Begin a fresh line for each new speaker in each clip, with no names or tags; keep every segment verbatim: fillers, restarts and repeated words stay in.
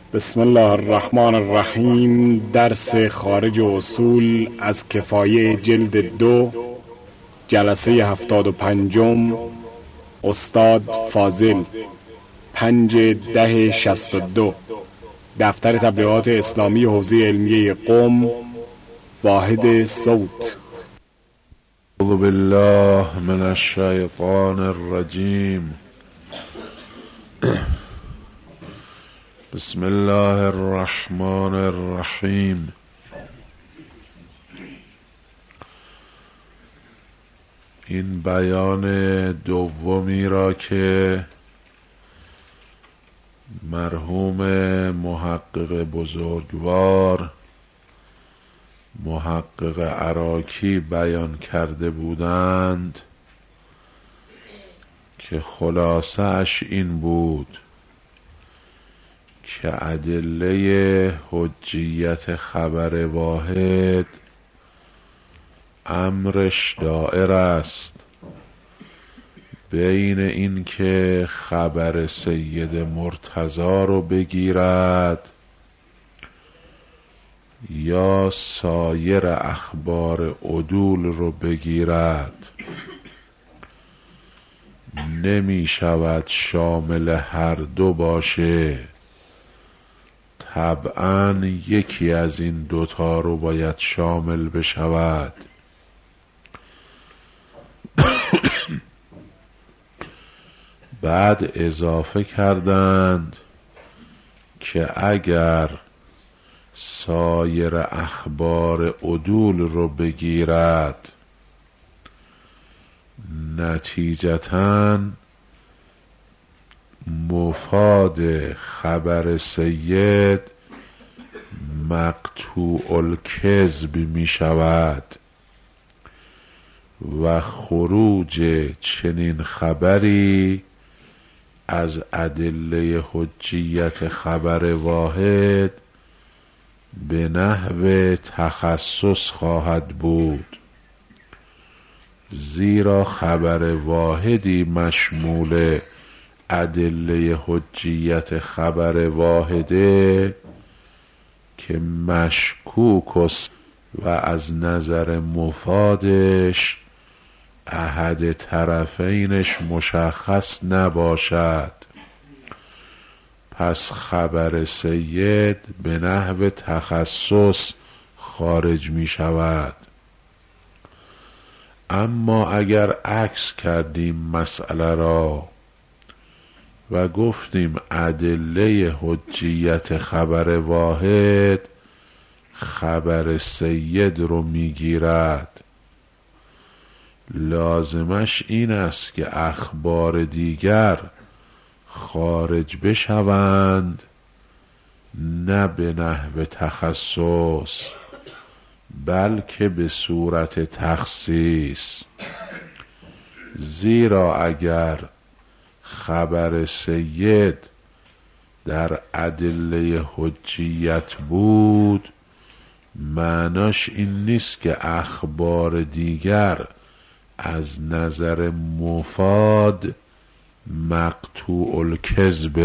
بسم الله الرحمن الرحیم. درس خارج اصول از کفایه جلد دو، جلسه هفتاد و پنجم، استاد فاضل، پنج ده شست و دو، دفتر تبلیغات اسلامی حوزه علمیه قم، واحد صوت.
اعوذ بالله من الشیطان الرجیم. بسم الله الرحمن الرحیم. این بیان دومی را که مرحوم محقق بزرگوار محقق عراقی بیان کرده بودند که خلاصه اش این بود که ادله حجیت خبر واحد امرش دائر است بین این که خبر سید مرتضی رو بگیرد یا سایر اخبار عدول رو بگیرد. نمی شود شامل هر دو باشه، طبعاً یکی از این دوتا رو باید شامل بشود. بعد اضافه کردند که اگر سایر اخبار عدول رو بگیرد نتیجتاً مفاد خبر سید مقطوع الکذب می شود و خروج چنین خبری از ادله حجیت خبر واحد به نحو تخصص خواهد بود، زیرا خبر واحدی مشمول ادله حجیت خبر واحده که مشکوک است و از نظر مفادش احد طرفینش مشخص نباشد. پس خبر سید به نحو تخصص خارج می شود. اما اگر عکس کردیم مسئله را و گفتیم ادله حجیت خبر واحد خبر سید رو میگیرد، لازمش این است که اخبار دیگر خارج بشوند، نه به نحو تخصص بلکه به صورت تخصیص. زیرا اگر خبر سید در ادله حجیت بود معناش این نیست که اخبار دیگر از نظر مفاد مقطوع الکذب.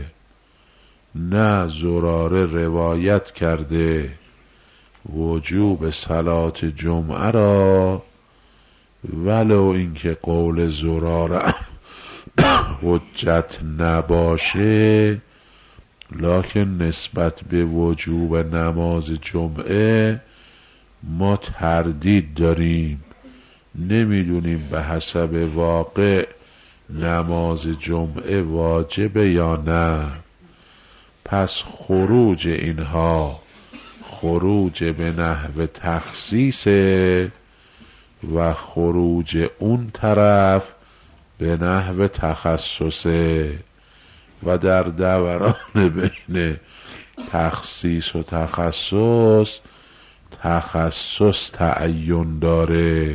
نه، زراره روایت کرده وجوب صلات جمعه را ولو اینکه قول زراره حجت نباشه، لکن نسبت به وجوب نماز جمعه ما تردید داریم، نمیدونیم به حسب واقع نماز جمعه واجبه یا نه. پس خروج اینها خروج به نحو تخصیصه و خروج اون طرف به نحو تخصصه و در دوران بین تخصیص و تخصص تخصص تعین داره.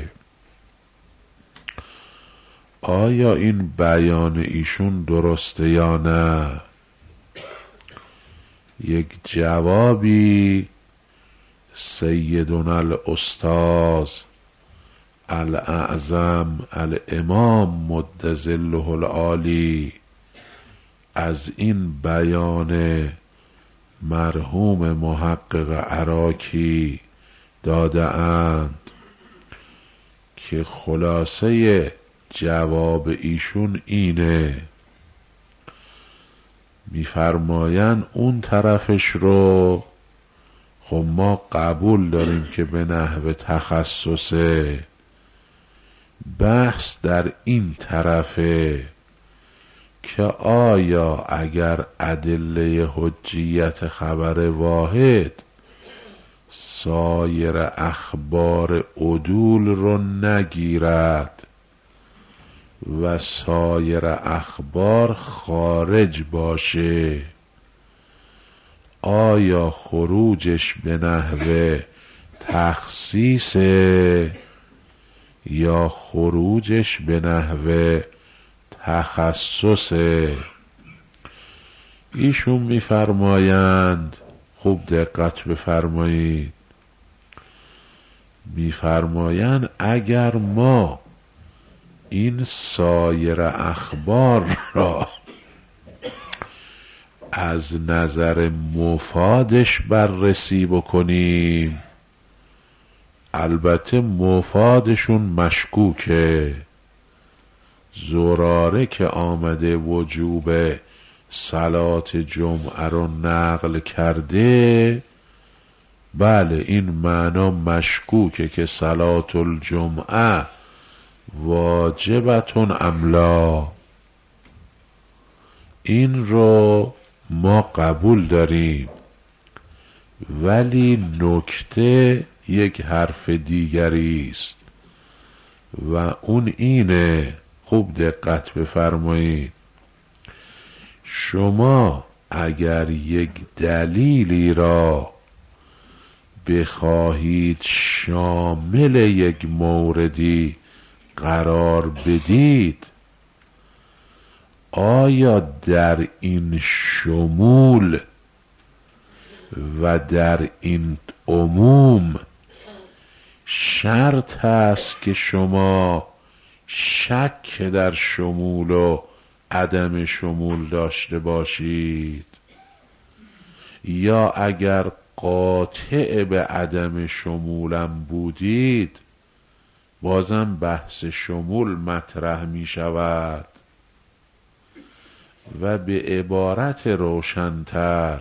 آیا این بیان ایشون درسته یا نه؟ یک جوابی سیدنا الاستاذ الاعظم الامام مد ظله العالی از این بیان مرحوم محقق عراقی داده اند که خلاصه جواب ایشون اینه، میفرماین اون طرفش رو خب ما قبول داریم که به نحو تخصصه، بحث در این طرفه که آیا اگر ادله حجیت خبر واحد سایر اخبار عدول رو نگیرد و سایر اخبار خارج باشه، آیا خروجش به نحو تخصیص یا خروجش به نحو تخصص؟ ایشون میفرمایند، خوب دقت بفرمایید، میفرمایند اگر ما این سایر اخبار را از نظر مفادش بررسی بکنیم، البته مفادشون مشکوکه، زراره که آمده وجوب صلات جمعه رو نقل کرده، بله این معنا مشکوکه که صلات الجمعه واجبتون املا، این رو ما قبول داریم، ولی نکته یک حرف دیگری است و اون اینه، خوب دقت بفرمایید، شما اگر یک دلیلی را بخواهید شامل یک موردی قرار بدید، آیا در این شمول و در این عموم شرط است که شما شک در شمول و عدم شمول داشته باشید، یا اگر قاطع به عدم شمولم بودید بازم بحث شمول مطرح می شود؟ و به عبارت روشن‌تر،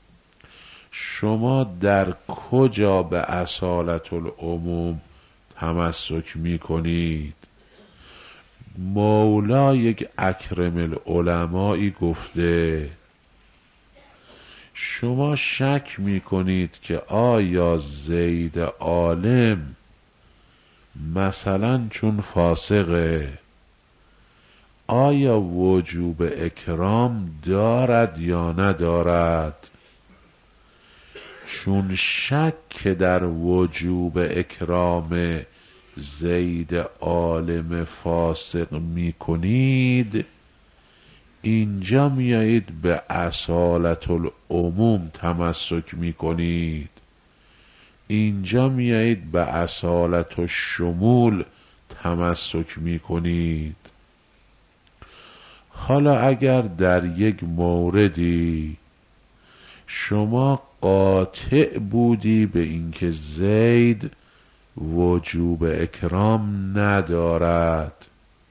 شما در کجا به اصالت العموم تمسک می کنید؟ مولا یک اکرم العلمایی گفته شما شک می کنید که آیا زید عالم مثلا چون فاسقه آیا وجوب اکرام دارد یا ندارد؟ چون شک در وجوب اکرام زید عالم فاسق می کنید، اینجا میایید به اصالت العموم تمسک می کنید، اینجا میایید به اصالت الشمول تمسک می کنید. حالا اگر در یک موردی شما قاطع بودی به اینکه زید وجوب اکرام ندارد،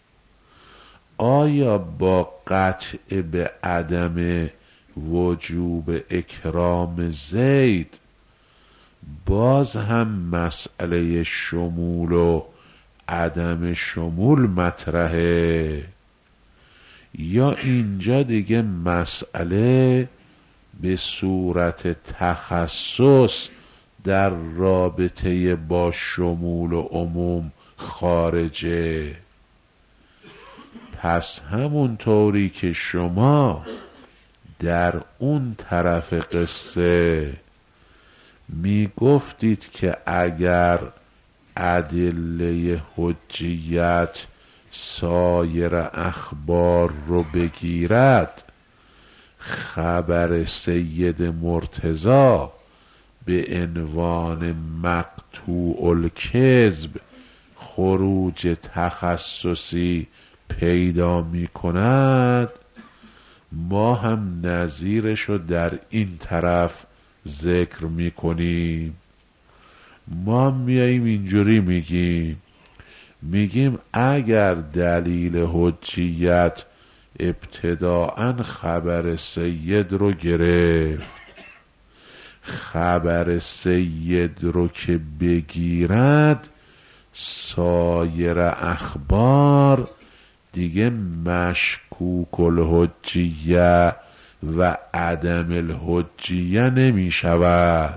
آیا با قطع به عدم وجوب اکرام زید باز هم مسئله شمول و عدم شمول مطرحه، یا اینجا دیگه مسئله به صورت تخصص در رابطه با شمول و عموم خارجه؟ پس همون طوری که شما در اون طرف قصه می گفتید که اگر ادله حجیت سایر اخبار رو بگیرد، خبر سید مرتضی به عنوان مقطوع الکذب خروج تخصصی پیدا می کند، ما هم نظیرشو در این طرف ذکر میکنیم. ما میاییم اینجوری میگیم میگیم اگر دلیل حجیت ابتداءً خبر سید رو گرفت، خبر سید رو که بگیرد سایر اخبار دیگه مشکوک الحجیه و عدم الحجیه نمی شود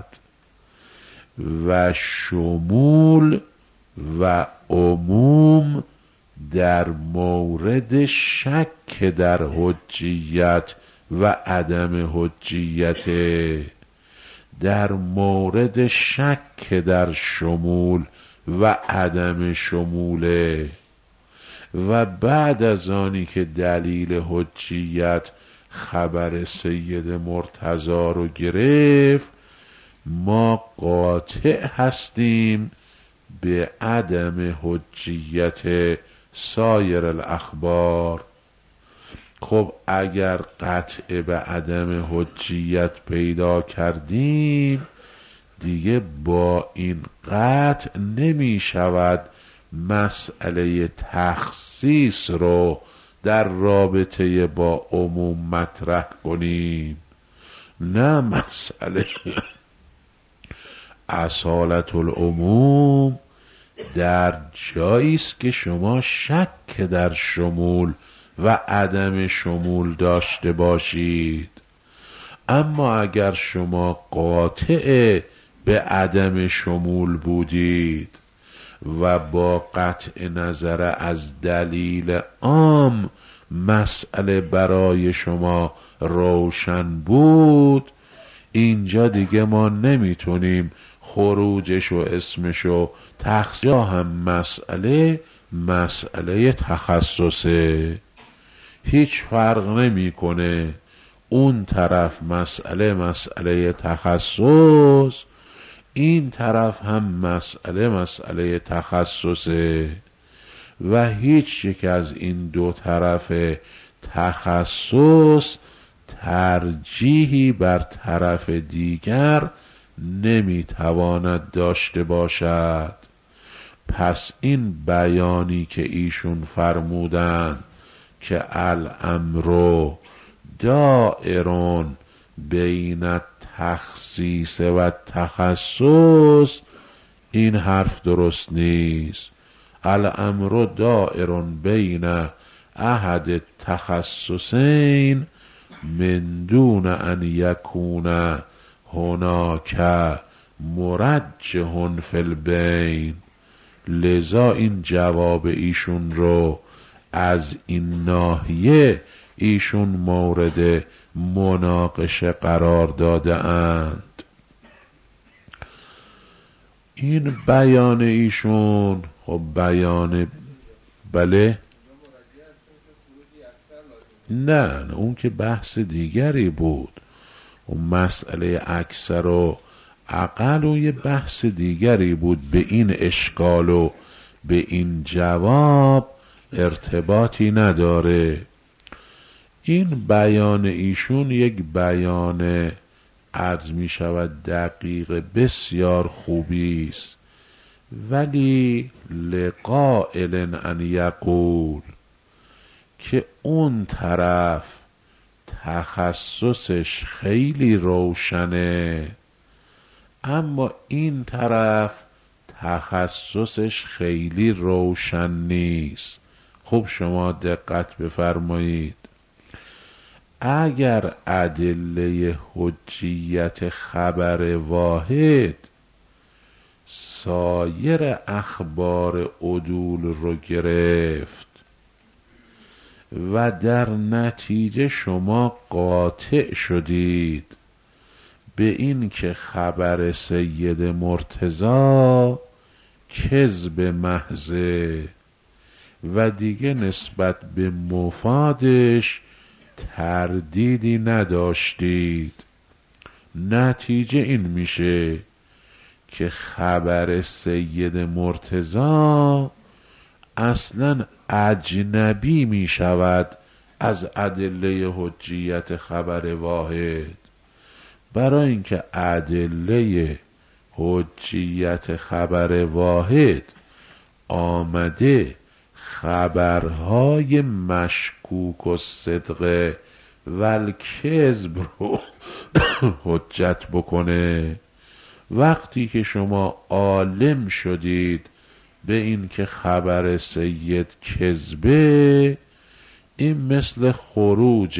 و شمول و عموم در مورد شک در حجیت و عدم حجیت، در مورد شک در شمول و عدم شموله. و بعد از آنی که دلیل حجیت خبر سید مرتضی رو گرفت ما قاطع هستیم به عدم حجیت سایر الاخبار. خب اگر قطع به عدم حجیت پیدا کردیم دیگه با این قطع نمی شود مسئله تخصیص رو در رابطه با عموم مطرح کنیم. نه، مسئله اصالت العموم در جایی است که شما شک در شمول و عدم شمول داشته باشید. اما اگر شما قاطع به عدم شمول بودید و با قطع نظر از دلیل عام مسئله برای شما روشن بود، اینجا دیگه ما نمیتونیم خروجش و اسمش و تخصیص هم مسئله مسئله تخصصه، هیچ فرق نمیکنه. اون طرف مسئله مسئله تخصص، این طرف هم مسئله مسئله تخصصه و هیچ یک از این دو طرف تخصص ترجیحی بر طرف دیگر نمیتواند داشته باشد. پس این بیانی که ایشون فرمودن که الامر دائرون بین تخصیص و تخصص، این حرف درست نیست. الامر دائرون بین احد تخصصین من دون ان یکون هناک مرجح فی البین. لذا این جواب ایشون رو از این ناحیه ایشون مورد مناقشه قرار داده اند. این بیان ایشون خب بیان بله نه نه اون که بحث دیگری بود، اون مسئله اکثر و اقل و یه بحث دیگری بود، به این اشکال و به این جواب ارتباطی نداره. این بیان ایشون یک بیان عرض می شود دقیق بسیار خوبی است، ولی لقائل ان یقول که اون طرف تخصصش خیلی روشنه اما این طرف تخصصش خیلی روشن نیست. خب شما دقت بفرمایید، اگر ادله حجیت خبر واحد سایر اخبار عدول رو گرفت و در نتیجه شما قاطع شدید به این که خبر سید مرتضی کذب محضه و دیگه نسبت به مفادش تردیدی نداشتید، نتیجه این میشه که خبر سید مرتضی اصلا اجنبی می شود از ادله حجیت خبر واحد؟ برای اینکه ادله حجیت خبر واحد آمده خبرهای مشکوک و صدق و الکذب رو حجت بکنه. وقتی که شما عالم شدید به این که خبر سید کذبه، این مثل خروج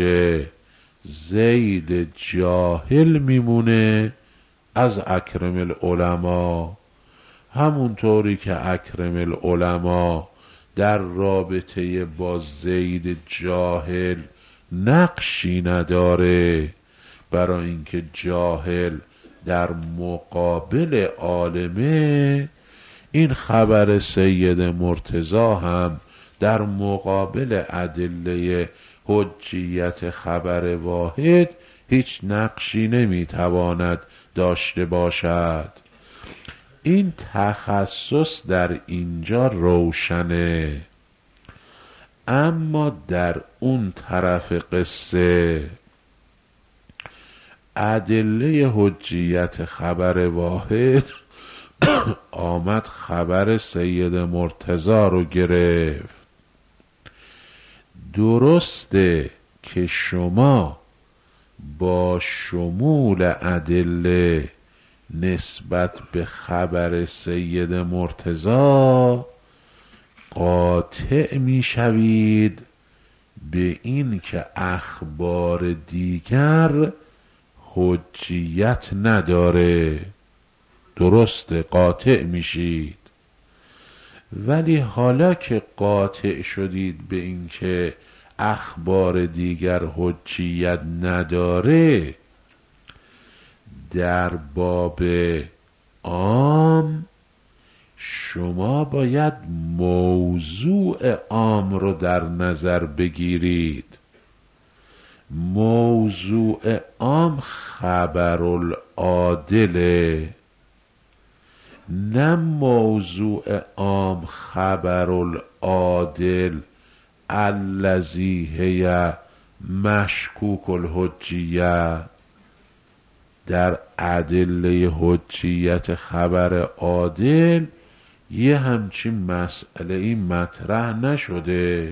زید جاهل میمونه از اکرم العلماء. همونطوری که اکرم العلماء در رابطه با زید جاهل نقشی نداره، برای اینکه جاهل در مقابل عالمه، این خبر سید مرتضی هم در مقابل ادله حجیت خبر واحد هیچ نقشی نمیتواند داشته باشد. این تخصص در اینجا روشنه. اما در اون طرف قصه ادله حجیت خبر واحد آمد خبر سید مرتضی رو گرفت. درسته که شما با شمول ادله نسبت به خبر سید مرتضی قاطع می شوید به این که اخبار دیگر حجیت نداره. درست قاطع میشید، ولی حالا که قاطع شدید به این که اخبار دیگر حجیت نداره، در باب عام شما باید موضوع عام رو در نظر بگیرید. موضوع عام خبر العادله، نه موضوع عام خبر العادل الذی هی مشکوک الحجیه. در ادله حجیت خبر عادل یه همچین مسئله این مطرح نشده.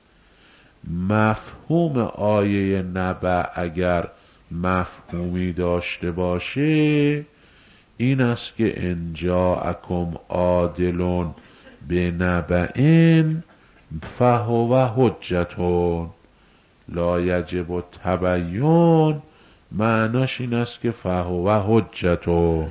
مفهوم آیه نبأ اگر مفهومی داشته باشه این است که ان جاءکم عادل بنبأ فهو حجة لا یجب التبیین. معناش این است که فهو حجة.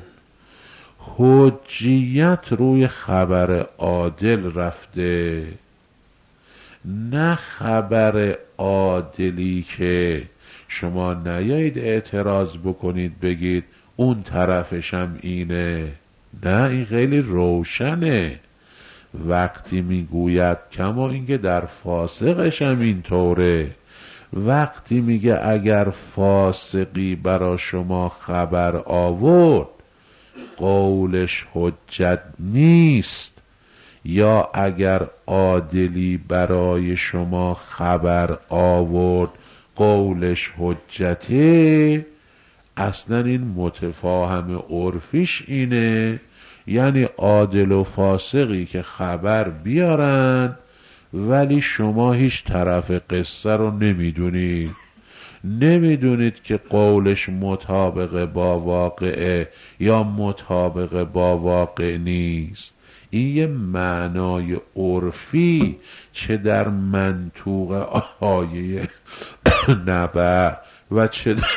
حجیت روی خبر عادل رفته، نه خبر عادلی که شما نیایید اعتراض بکنید بگید اون طرفشم اینه. نه، این خیلی روشنه. وقتی میگوید کما اینکه در فاسقشم اینطوره، وقتی میگه اگر فاسقی برا شما خبر آورد قولش حجت نیست، یا اگر عادلی برای شما خبر آورد قولش حجته، اصلا این متفاهم عرفیش اینه، یعنی عادل و فاسقی که خبر بیارن ولی شما هیچ طرف قصه رو نمیدونید، نمیدونید که قولش مطابق با واقعه یا مطابق با واقع نیست. این یه معنای عرفی چه در منطوق آیه نبأ و چه در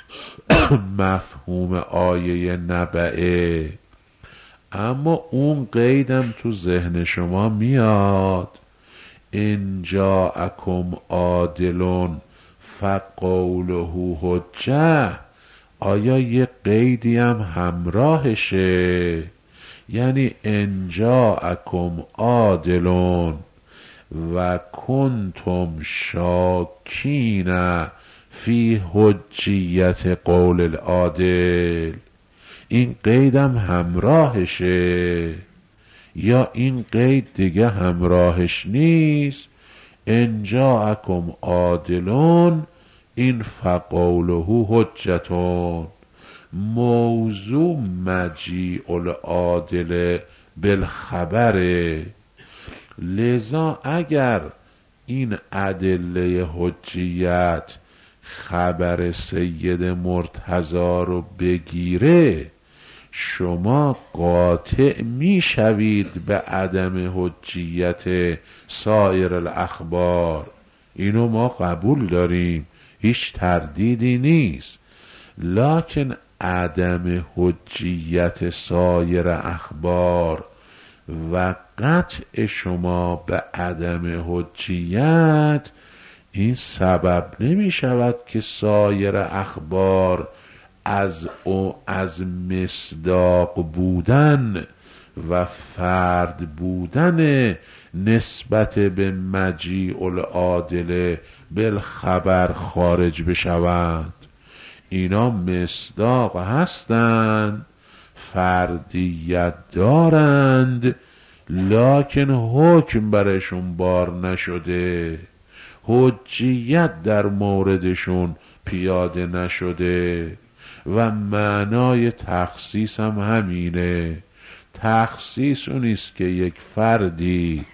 مفهوم آیه نبأه. اما اون قیدم تو ذهن شما میاد، ان جاءکم عادل فقوله حجه. آیا یه قیدی هم همراهشه؟ یعنی ان جاءکم عادل و کنتم شاکین فی حجیت قول العادل، این قیدم همراهشه؟ یا این قید دیگه همراهش نیست، ان جاءکم عادلون این فقوله حجتون. موضوع مجیء العادل بالخبره. لذا اگر این ادله حجیت خبر سید مرتضی رو بگیره، شما قاطع میشوید به عدم حجیت سایر الاخبار. اینو ما قبول داریم، هیچ تردیدی نیست. لکن عدم حجیت سایر اخبار و قطع شما به عدم حجیت این سبب نمی شود که سایر اخبار از او از مصداق بودن و فرد بودن نسبت به مجیء العادل بالخبر خارج بشوند. اینا مصداق هستند، فردیت دارند، لکن حکم برشون بار نشده، حجیت در موردشون پیاده نشده. و معنای تخصیص هم همینه. تخصیص اونیست که یک فردی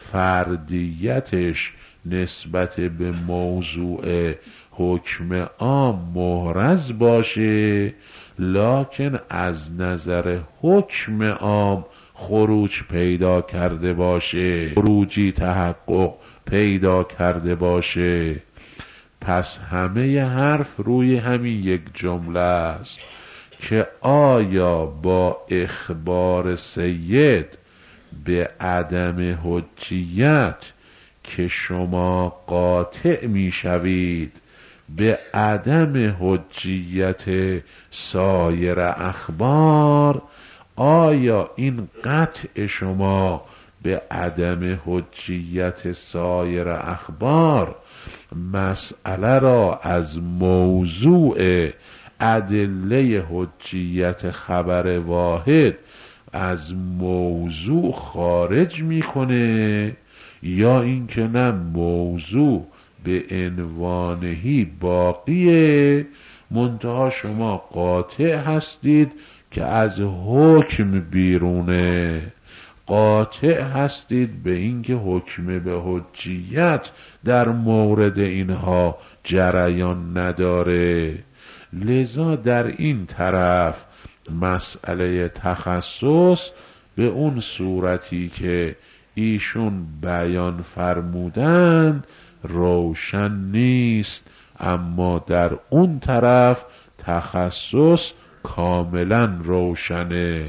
فردیتش نسبت به موضوع حکم عام محرز باشه، لکن از نظر حکم عام خروج پیدا کرده باشه، خروجی تحقق پیدا کرده باشه. پس همه حرف روی همین یک جمله است که آیا با اخبار سید به عدم حجیت که شما قاطع می شوید به عدم حجیت سایر اخبار، آیا این قطع شما به عدم حجیت سایر اخبار مسئله را از موضوع ادله حجیت خبر واحد از موضوع خارج میکنه، یا اینکه نه موضوع به عنوانهی باقیه، منتها شما قاطع هستید که از حکم بیرونه، قاطع هستید به اینکه حکم به حجیت در مورد اینها جریان نداره. لذا در این طرف مسئله تخصص به اون صورتی که ایشون بیان فرمودن روشن نیست، اما در اون طرف تخصص کاملا روشنه.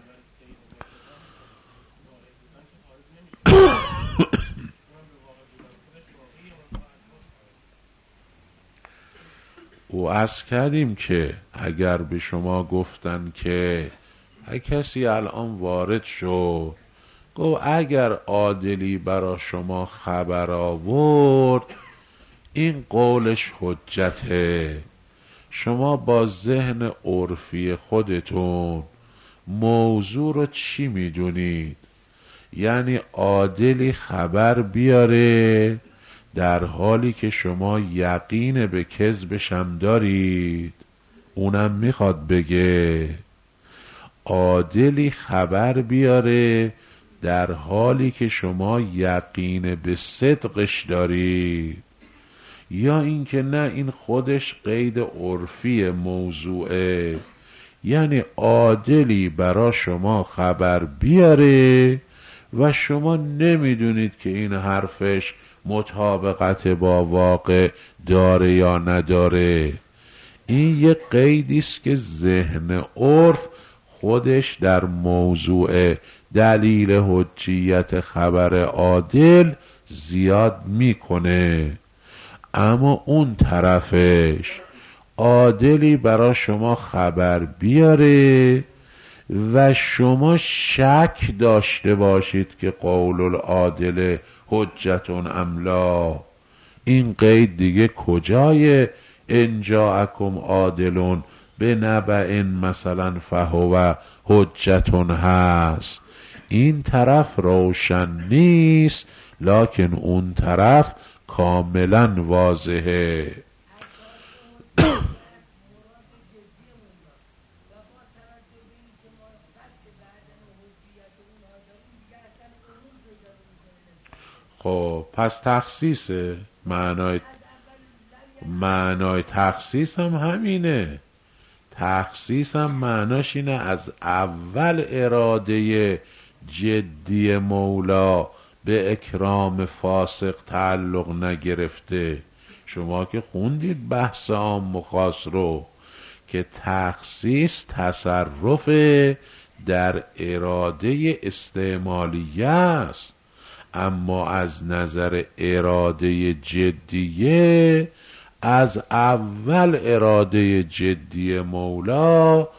و عرض کردیم که اگر به شما گفتن که کسی الان وارد شد گفت اگر عادلی برا شما خبر آورد این قولش حجته، شما با ذهن عرفی خودتون موضوع رو چی میدونید؟ یعنی عادلی خبر بیاره در حالی که شما یقین به کذبش هم دارید، اونم میخواد بگه عادلی خبر بیاره در حالی که شما یقین به صدقش دارید، یا اینکه نه این خودش قید عرفی موضوعه، یعنی عادلی برا شما خبر بیاره و شما نمیدونید که این حرفش مطابقت با واقع داره یا نداره. این یک قیدیست که ذهن عرف خودش در موضوع دلیل حجیت خبر عادل زیاد میکنه. اما اون طرفش عادلی برا شما خبر بیاره و شما شک داشته باشید که قول العادل حجتون املا، این قید دیگه کجای ان جاءکم عادلون به نبأ مثلا فهو حجتون هست؟ این طرف روشن نیست، لکن اون طرف کاملا واضحه. خب پس تخصیص معنای معنای تخصیص هم همینه. تخصیص هم معناش اینه از اول اراده جدی مولا به اکرام فاسق تعلق نگرفته. شما که خوندید بحث عام و خاص رو که تخصیص تصرف در اراده استعمالیه است، اما از نظر اراده جدیه از اول اراده جدی مولا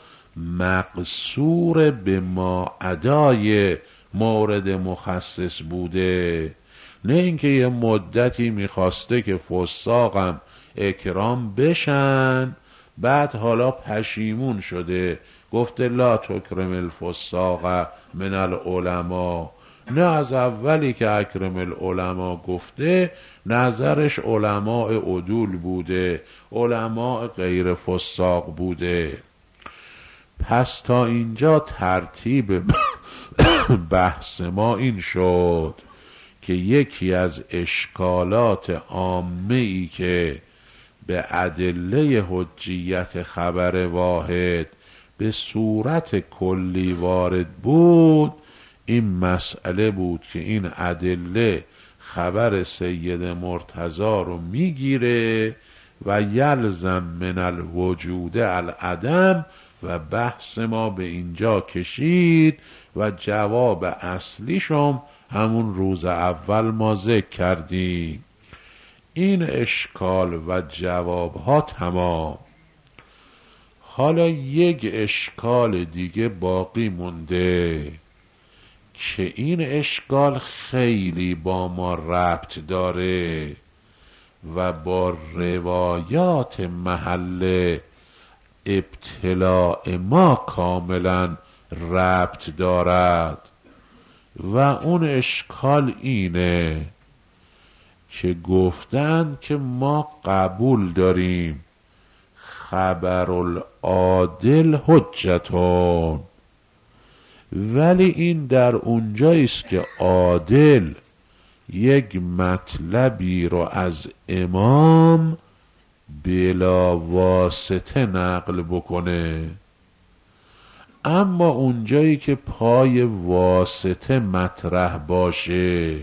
مقصور به ما ادای مورد مخصص بوده. نه اینکه یه مدتی میخواسته که فساقم اکرام بشن، بعد حالا پشیمون شده گفته لا تکرم الفساق من العلماء. نه، از اولی که اکرم العلماء گفته نظرش علماء عدول بوده، علماء غیر فساق بوده. پس تا اینجا ترتیب بحث ما این شد که یکی از اشکالات عامه‌ای که به ادله حجیت خبر واحد به صورت کلی وارد بود این مسئله بود که این ادله خبر سید مرتضی رو میگیره و یلزم من الوجود العدم، و بحث ما به اینجا کشید و جواب اصلیشم همون روز اول ما ذکر کردیم. این اشکال و جوابها تمام. حالا یک اشکال دیگه باقی مونده که این اشکال خیلی با ما ربط داره و با روایات محل ابتلاع ما کاملا ربط دارد و اون اشکال اینه که گفتن که ما قبول داریم خبر العادل حجتون، ولی این در اونجاییست که عادل یک مطلبی رو از امام بلا واسطه نقل بکنه، اما اونجایی که پای واسطه مطرح باشه،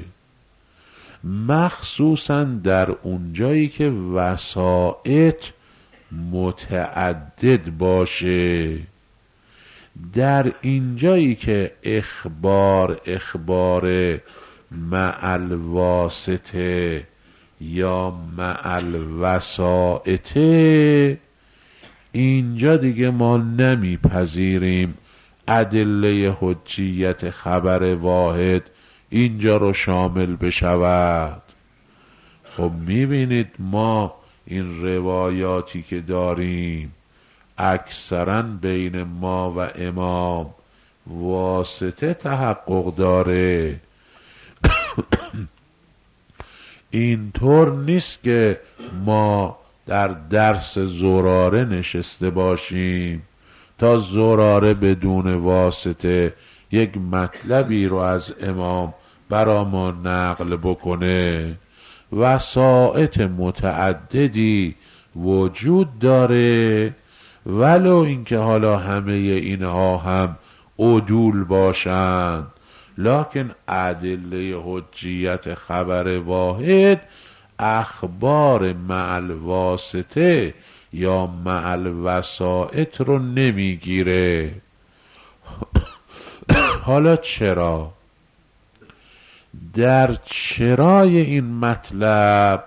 مخصوصا در اونجایی که وسائط متعدد باشه، در اینجایی که اخبار اخبار مع الواسطه یا مع الوسائط، اینجا دیگه ما نمیپذیریم ادله حجیت خبر واحد اینجا رو شامل بشود. خب میبینید ما این روایاتی که داریم اکثرا بین ما و امام واسطه تحقق داره. اینطور نیست که ما در درس زراره نشسته باشیم تا زراره بدون واسطه یک مطلبی رو از امام برا ما نقل بکنه. وسائط متعددی وجود داره، ولو اینکه حالا همه اینها هم عدول باشند، لکن ادله حجیت خبر واحد اخبار مع الواسطه یا مع الوسائط رو نمیگیره. حالا چرا؟ در چرای این مطلب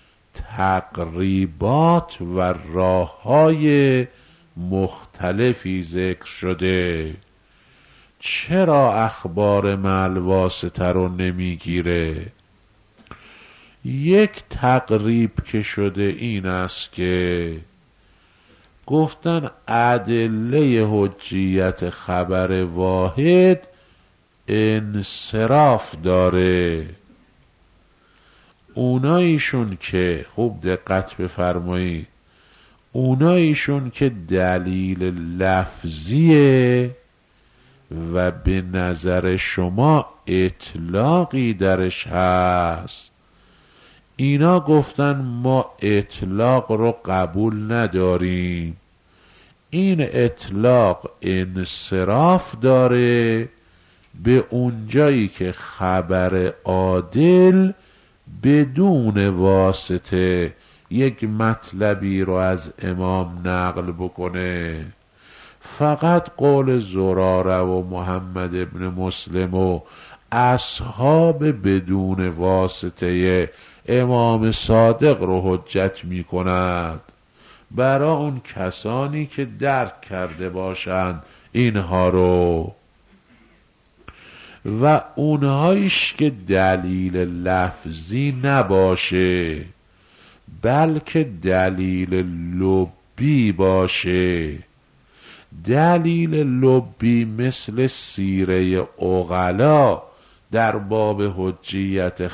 تقریبات و راه‌های مختلفی ذکر شده. چرا اخبار مع الواسطه رو نمیگیره؟ یک تقریب که شده این است که گفتن ادله حجیت خبر واحد انصراف داره. اوناییشون که خوب دقت بفرمایید، اوناییشون که دلیل لفظیه و به نظر شما اطلاقی درش هست، اینا گفتن ما اطلاق رو قبول نداریم، این اطلاق انصراف داره به اونجایی که خبر عادل بدون واسطه یک مطلبی رو از امام نقل بکنه. فقط قول زراره و محمد ابن مسلم و اصحاب بدون واسطه امام صادق رو حجت می کند برای اون کسانی که درک کرده باشند اینها رو، و اونهایش که دلیل لفظی نباشه بلکه دلیل لبی باشه. دلیل لبی مثل سیره عقلا در باب حجیت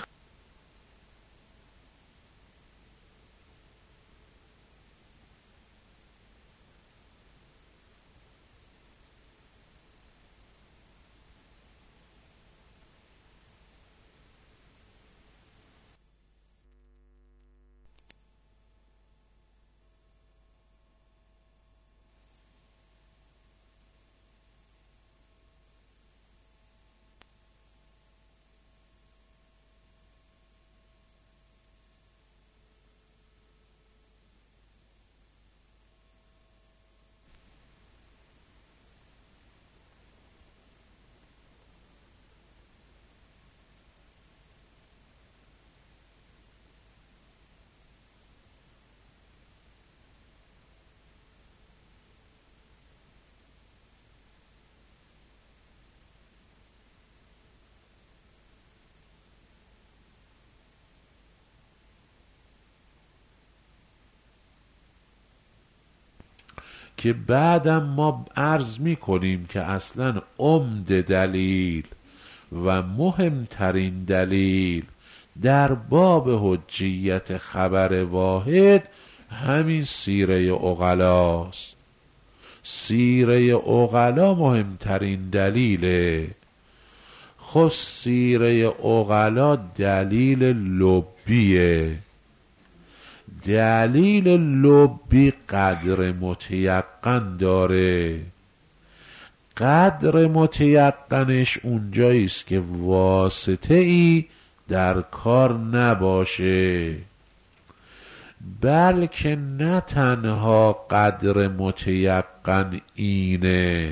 که بعدم ما عرض می کنیم که اصلا عمد دلیل و مهمترین دلیل در باب حجیت خبر واحد همین سیره عقلاست. سیره عقلا مهمترین دلیله. خود سیره عقلا دلیل لبیه. دلیل لبی قدر متیقن داره. قدر متیقنش اونجاییست که واسطه ای در کار نباشه، بلکه نه تنها قدر متیقن اینه،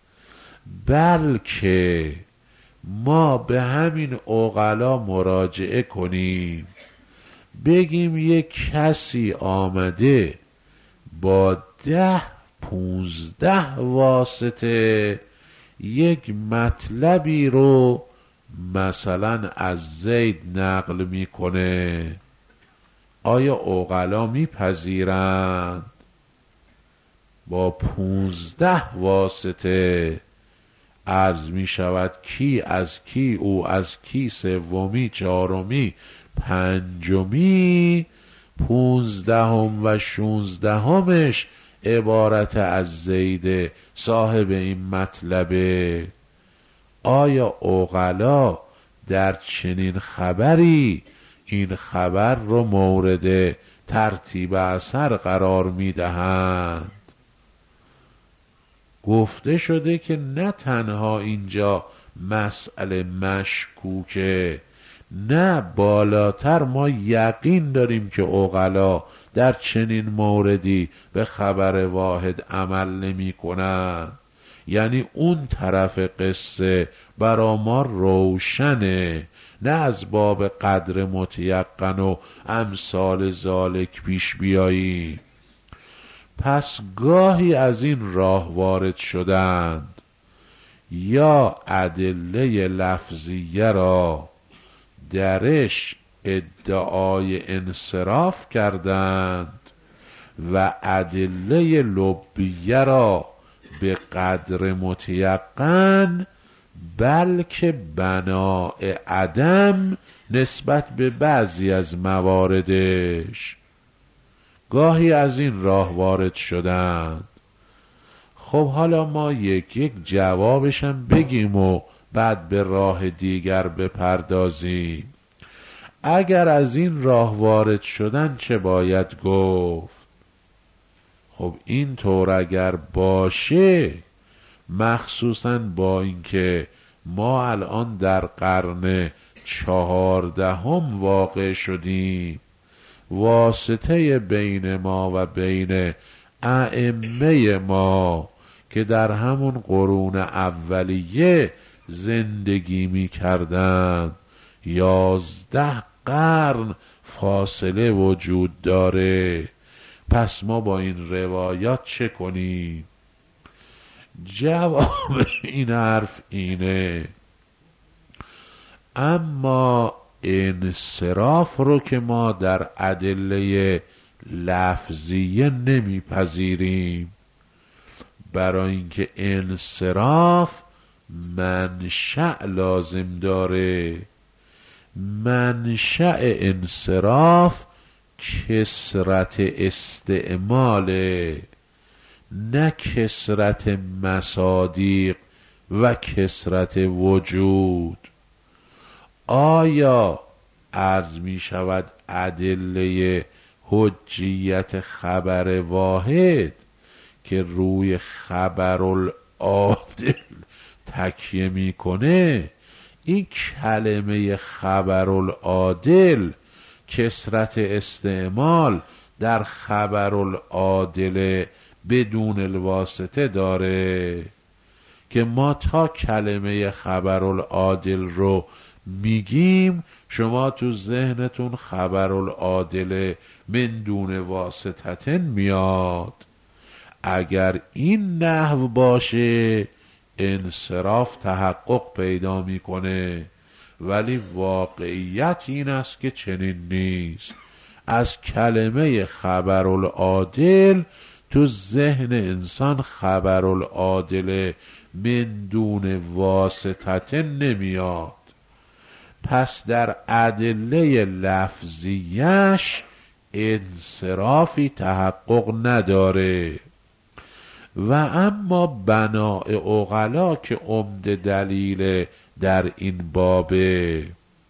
بلکه ما به همین عقلا مراجعه کنیم، بگیم یک کسی آمده با ده پونزده واسطه یک مطلبی رو مثلا از زید نقل میکنه، آیا عقلا میپذیرند؟ با پونزده واسطه عرض میشود کی از کی، او از کی، سومی، چهارمی، پنجمی، پونزدهم و شونزدهمش عبارت از زید صاحب این مطلبه. آیا عقلا در چنین خبری این خبر رو مورد ترتیب اثر قرار میدهند؟ گفته شده که نه تنها اینجا مسئله مشکوکه، نه بالاتر ما یقین داریم که عقلا در چنین موردی به خبر واحد عمل نمی کنند. یعنی اون طرف قصه برا ما روشنه، نه از باب قدر متیقن و امثال ذالک پیش بیاییم. پس گاهی از این راه وارد شدند، یا ادله لفظیه را درش ادعای انصراف کردند و ادله لبیه را به قدر متیقن، بلکه بناء عدم نسبت به بعضی از مواردش. گاهی از این راه وارد شدند. خب حالا ما یک یک جوابشم بگیم و بعد به راه دیگر بپردازیم. اگر از این راه وارد شدن چه باید گفت؟ خب این طور اگر باشه، مخصوصاً با اینکه ما الان در قرن چهاردهم واقع شدیم، واسطه بین ما و بین ائمه ما که در همون قرون اولیه زندگی می کردن، یازده قرن فاصله وجود داره. پس ما با این روایات چه کنیم؟ جواب این حرف اینه: اما انصراف رو که ما در ادله لفظیه نمیپذیریم، برای اینکه انصراف منشأ لازم داره. منشأ انصراف کثرت استعماله، نه کثرت مصادیق و کثرت وجود. آیا عرض می شود ادله حجیت خبر واحد که روی خبر العادل تکیه می کنه، این کلمه خبر العادل کثرت استعمال در خبر العادل بدون الواسطه داره که ما تا کلمه خبر العادل رو میگیم شما تو ذهنتون خبر العادل من دون واسطتن میاد. اگر این نحو باشه انصراف تحقق پیدا میکنه، ولی واقعیت این است که چنین نیست. از کلمه خبر العادل تو ذهن انسان خبر العادل من دون واسطتن نمیاد. پس در ادله لفظیش انصرافی تحقق نداره. و اما بناء عقلا که عمده دلیل در این بابه،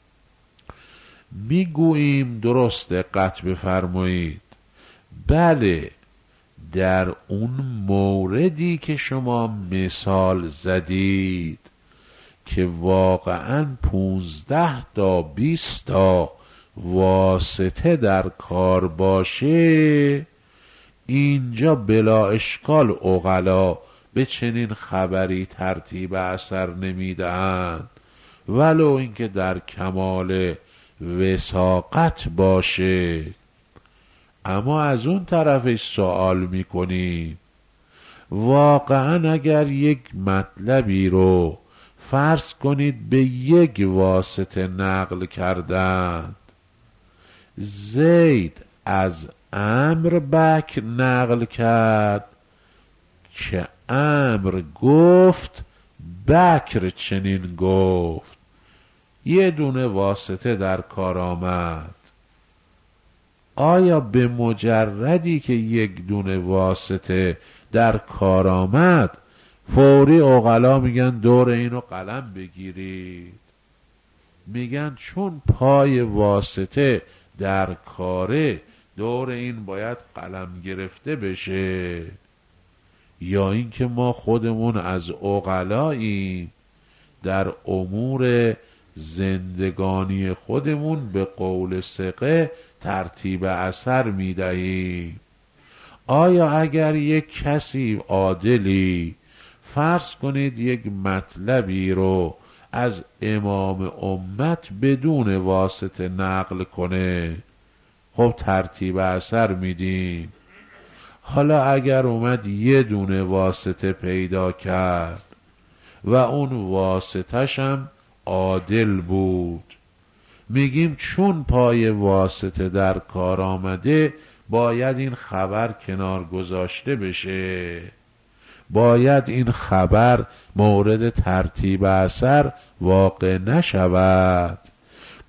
میگوییم درست دقت بفرمایید، بله در اون موردی که شما مثال زدید که واقعاً پونزده تا بیست تا واسطه در کار باشه، اینجا بلا اشکال عقلا به چنین خبری ترتیب اثر نمیدهند، ولو اینکه در کمال وثاقت باشه. اما از اون طرفش سوال میکنیم، واقعا اگر یک مطلبی رو فرض کنید به یک واسطه نقل کردند، زید از عمرو بکر نقل کرد که عمرو گفت بکر چنین گفت، یه دونه واسطه در کار آمد. آیا به مجردی که یک دونه واسطه در کار آمد فوری عقلا میگن دور اینو قلم بگیرید؟ میگن چون پای واسطه در کاره دور این باید قلم گرفته بشه؟ یا اینکه ما خودمون از عقلاییم در امور زندگانی خودمون به قول ثقه ترتیب اثر میدهیم؟ آیا اگر یک کسی عادلی فرض کنید یک مطلبی رو از امام امت بدون واسطه نقل کنه، خب ترتیب اثر میدیم. حالا اگر اومد یه دونه واسطه پیدا کرد و اون واسطش هم عادل بود، میگیم چون پای واسطه در کار آمده باید این خبر کنار گذاشته بشه، باید این خبر مورد ترتیب اثر واقع نشود.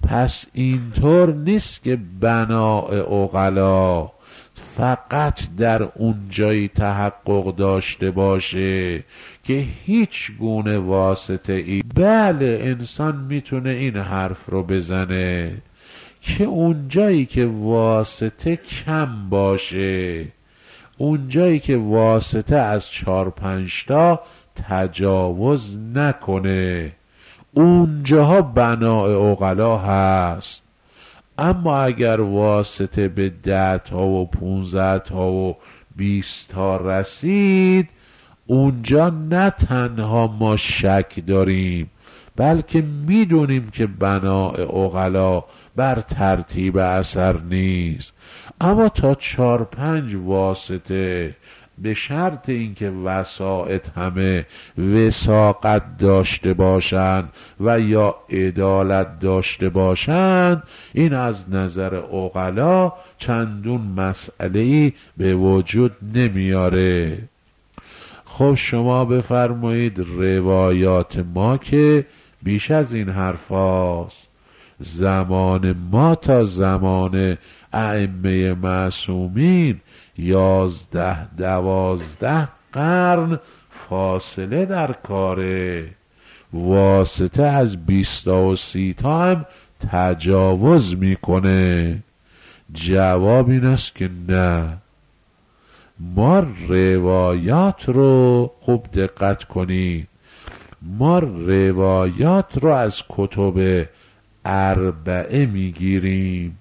پس اینطور نیست که بناء عقلا فقط در اون جایی تحقق داشته باشه که هیچ گونه واسطه ای. بله انسان میتونه این حرف رو بزنه که اون جایی که واسطه کم باشه، اون جایی که واسطه از چار پنج تا تجاوز نکنه، اونجاها بناء عقلا هست. اما اگر واسطه به ده تا و پونزده تا و بیست تا رسید، اونجا نه تنها ما شک داریم بلکه میدونیم که بناء عقلا بر ترتیب اثر نیست. اما تا چار پنج واسطه به شرط اینکه وسائط همه وثاقت داشته باشند و یا عدالت داشته باشند، این از نظر عقلا چندون مسئله‌ای به وجود نمیاره. خب شما بفرمایید روایات ما که بیش از این حرف هاست. زمان ما تا زمان ائمه معصومین یازده دوازده قرن فاصله در کاره. واسطه از بیست و سی تا هم تجاوز میکنه. جواب این است که نه. ما روایات رو خوب دقت کنید، ما روایات رو از کتب اربعه میگیریم.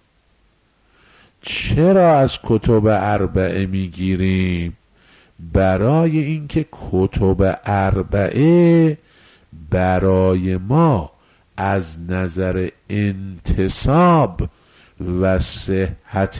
چرا از کتب اربعه میگیریم؟ برای اینکه کتب اربعه برای ما از نظر انتساب و صحت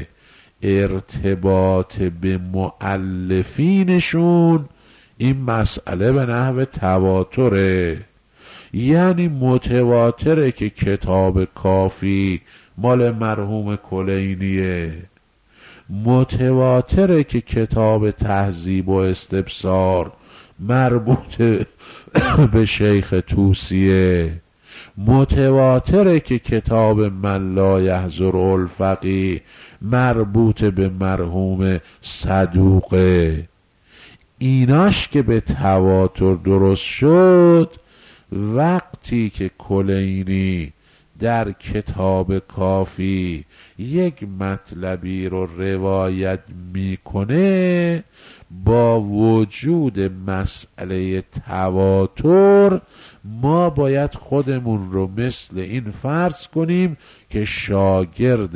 ارتباط به مؤلفینشون این مسئله به نحو تواتره. یعنی متواتره که کتاب کافی مال مرحوم کلینیه، متواتره که کتاب تهذیب و استبصار مربوط به شیخ طوسیه، متواتره که کتاب من لا یحضر الفقیه مربوط به مرحوم صدوقه. ایناش که به تواتر درست شد وقتی که کلینی در کتاب کافی یک مطلبی رو روایت میکنه، با وجود مسئله تواتر ما باید خودمون رو مثل این فرض کنیم که شاگرد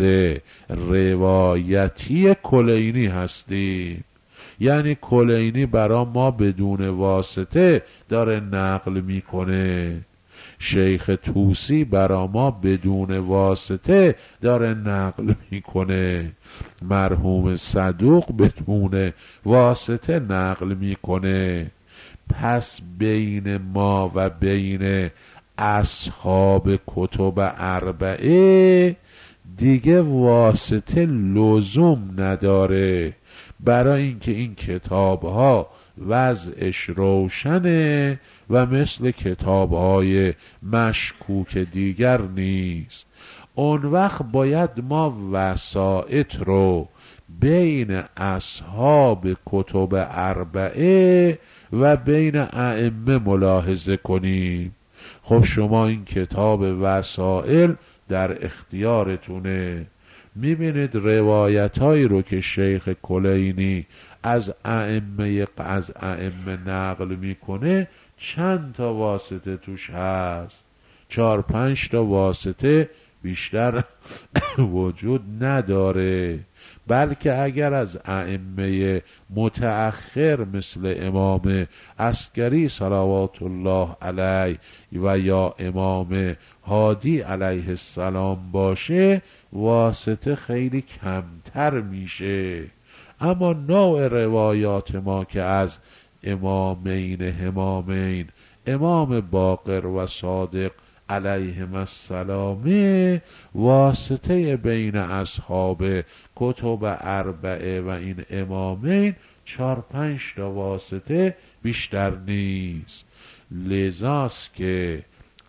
روایتی کلینی هستیم. یعنی کلینی برا ما بدون واسطه داره نقل میکنه، شیخ طوسی برا ما بدون واسطه داره نقل میکنه، مرحوم صدوق بدون واسطه نقل میکنه. پس بین ما و بین اصحاب کتب اربعه دیگه واسطه لزوم نداره، برای اینکه این کتاب‌ها وضعش روشنه و مثل کتاب‌های مشکوک دیگر نیست. اون وقت باید ما وسائط رو بین اصحاب کتب اربعه و بین ائمه ملاحظه کنیم. خب شما این کتاب وسائل در اختیارتونه، میبینید روایت هایی رو که شیخ کلینی از ائمه از ائمه نقل میکنه چند تا واسطه توش هست، چار پنج تا واسطه بیشتر وجود نداره. بلکه اگر از ائمه متأخر مثل امام عسکری صلوات الله علیه و یا امام هادی علیه السلام باشه واسطه خیلی کمتر میشه. اما نوع روایات ما که از امامین همامین امام باقر و صادق علیهم السلام واسطه بین اصحاب کتب اربعه و این امامین چار پنج تا واسطه بیشتر نیست. لذاست که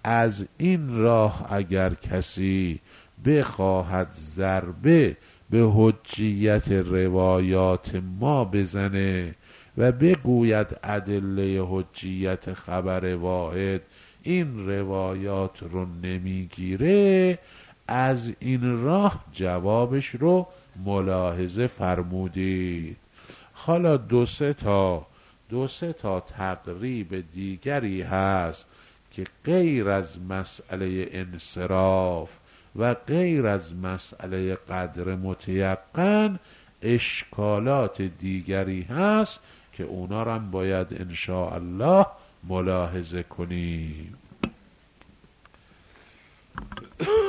از این راه اگر کسی بخواهد ضربه به حجیت روایات ما بزنه و بگوید ادله حجیت خبر واحد این روایات رو نمیگیره، از این راه جوابش رو ملاحظه فرمودید. حالا دو سه تا دو سه تا تقریب دیگری هست که غیر از مسئله انصراف و غیر از مسئله قدر متیقن اشکالات دیگری هست که اونا رو هم باید انشاءالله ملاحظه کنیم.